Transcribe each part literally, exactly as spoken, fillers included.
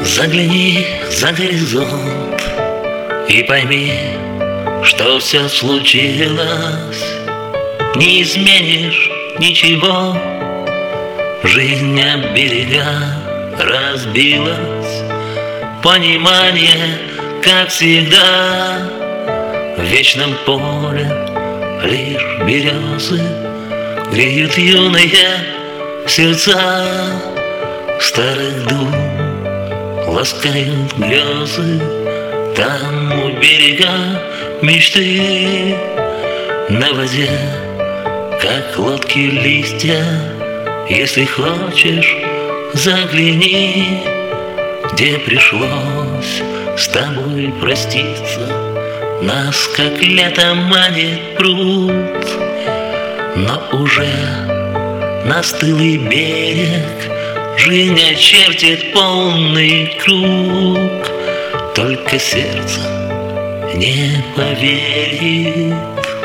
Загляни за горизонт и пойми, что все случилось. Не изменишь ничего, жизнь об берега разбилась. Понимание, как всегда, в вечном поле лишь березы греют юные сердца. Старых дум ласкают грезы, там у берега мечты. На воде, как лодки листья, если хочешь, загляни, где пришлось с тобой проститься. Нас, как летом, манит пруд, но уже настылый берег жизнь очертит полный круг. Только сердце не поверит.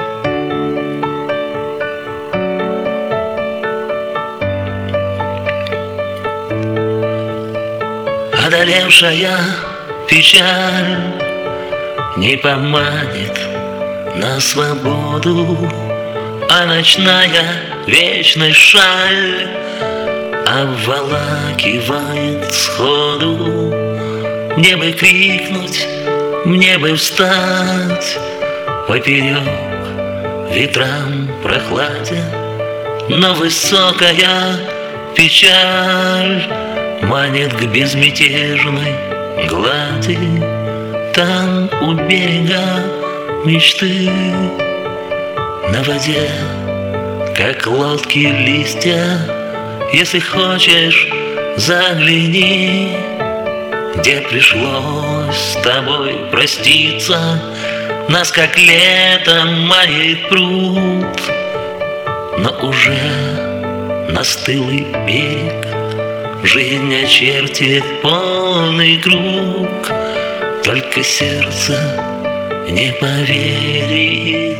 Одолевшая печаль не поманит на свободу, а ночная вечная шаль обволакивает сходу. Мне бы крикнуть, мне бы встать поперек ветрам прохладе, но высокая печаль манит к безмятежной глади. Там у берега мечты, на воде, как лодки листья, если хочешь, загляни, где пришлось с тобой проститься. Нас, как летом, манит пруд, но уже настылый берег жизнь очертит полный круг. Только сердце не поверит.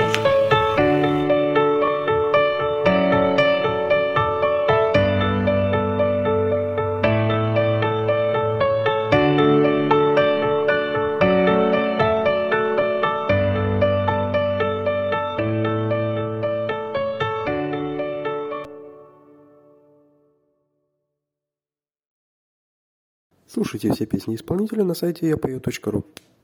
Слушайте все песни исполнителя на сайте я пою точка ру.